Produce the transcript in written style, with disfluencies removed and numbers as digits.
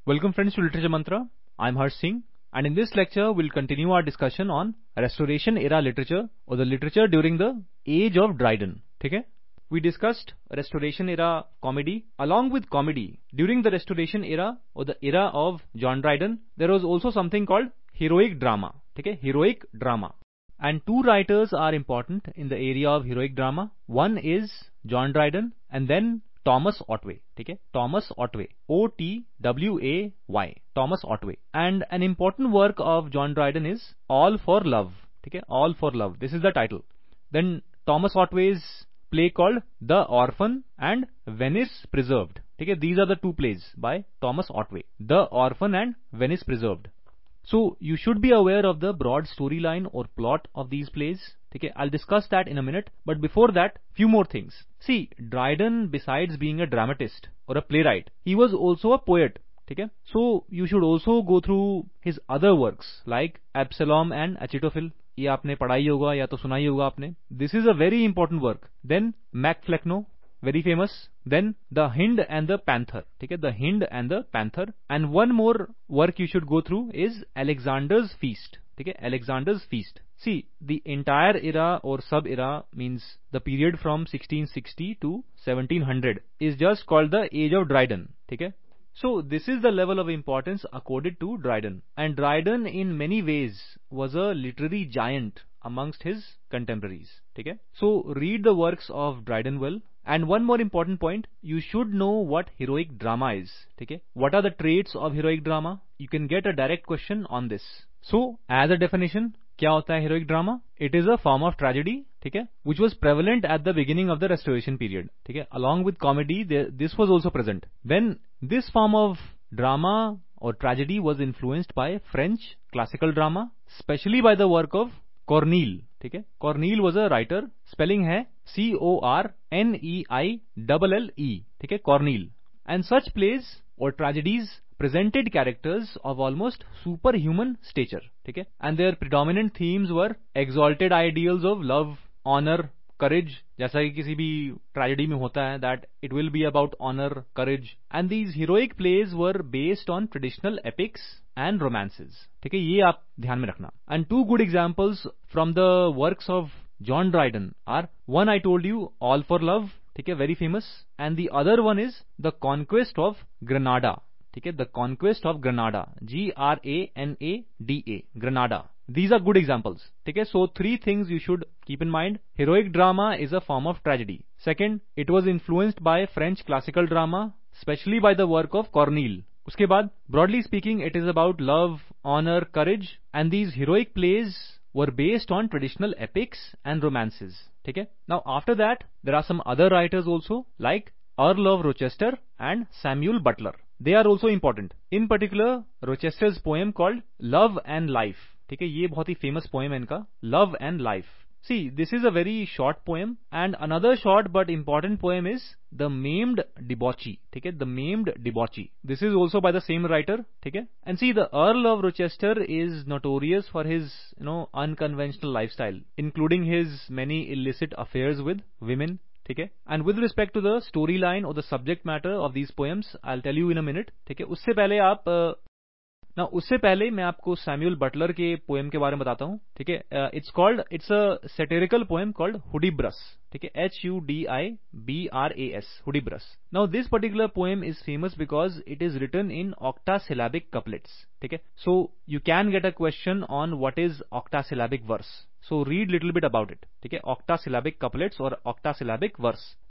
Welcome friends to Literature Mantra. I'm Harsh Singh, and in this lecture we'll continue our discussion on Restoration era literature or the literature during the age of Dryden. Okay? We discussed Restoration era comedy. Along with comedy, during the Restoration era or the era of John Dryden, there was also something called heroic drama. Okay? Heroic drama. And two writers are important in the area of heroic drama. One is John Dryden and then Thomas Otway. Okay? Thomas Otway. O-T-W-A-Y. Thomas Otway. And an important work of John Dryden is All for Love. Okay? All for Love. This is the title. Then Thomas Otway's play called The Orphan and Venice Preserved. Okay? These are the two plays by Thomas Otway. The Orphan and Venice Preserved. So you should be aware of the broad storyline or plot of these plays. Okay, I'll discuss that in a minute. But before that, few more things. See, Dryden, besides being a dramatist or a playwright, he was also a poet. Okay, so you should also go through his other works like Absalom and Achitophel. ये आपने पढ़ाई होगा या तो सुनाई होगा आपने. This is a very important work. Then Macflecknoe, very famous. Then The Hind and the Panther. Okay, The Hind and the Panther. And one more work you should go through is Alexander's Feast. Okay, Alexander's Feast. See, the entire era or sub-era means the period from 1660 to 1700 is just called the Age of Dryden. Okay. So this is the level of importance accorded to Dryden. And Dryden in many ways was a literary giant amongst his contemporaries. Okay. So read the works of Dryden well. And one more important point, you should know what heroic drama is. Okay. What are the traits of heroic drama? You can get a direct question on this. So as a definition, क्या होता है heroic drama? It is a form of tragedy, ठीक है, which was prevalent at the beginning of the Restoration period. ठीक है, along with comedy, this was also present. When this form of drama or tragedy was influenced by French classical drama, especially by the work of Corneille. ठीक है, Corneille was a writer. Spelling है C-O-R-N-E-I-L-L-E. ठीक है, Corneille. And such plays or tragedies presented characters of almost superhuman stature, ठीक है, and their predominant themes were exalted ideals of love, honor, courage, जैसा कि किसी भी tragedy में होता है, that it will be about honor, courage, and these heroic plays were based on traditional epics and romances. ठीक है, ये आप ध्यान में रखना. And two good examples from the works of John Dryden are, one I told you, All for Love, ठीक है, very famous, and the other one is The Conquest of Granada. ठीक है, The Conquest of Granada, G-R-A-N-A-D-A, Granada. These are good examples. ठीक है, so three things you should keep in mind. Heroic drama is a form of tragedy. Second, it was influenced by French classical drama, especially by the work of Corneille. उसके बाद, broadly speaking, it is about love, honor, courage, and these heroic plays were based on traditional epics and romances. ठीक है, now after that, there are some other writers also, like Earl of Rochester and Samuel Butler. They are also important. In particular, Rochester's poem called Love and Life. ठीक है, ये बहुत ही famous poem है इनका, Love and Life. See, this is a very short poem, and another short but important poem is The Maimed Debauchee. ठीक है, The Maimed Debauchee. This is also by the same writer. ठीक है, and see, the Earl of Rochester is notorious for his, unconventional lifestyle, including his many illicit affairs with women. ठीक है, and with respect to the storyline or the subject matter of these poems, I'll tell you in a minute. ठीक है, उससे पहले मैं आपको Samuel Butler के poem के बारे में बताता हूँ. ठीक है, it's a satirical poem called Hudibras. ठीक है, Hudibras, Hudibras. Now this particular poem is famous because it is written in octasyllabic couplets. ठीक है, so you can get a question on what is octasyllabic verse. So read little bit about it. ठीक है, octasyllabic couplets or octasyllabic verse.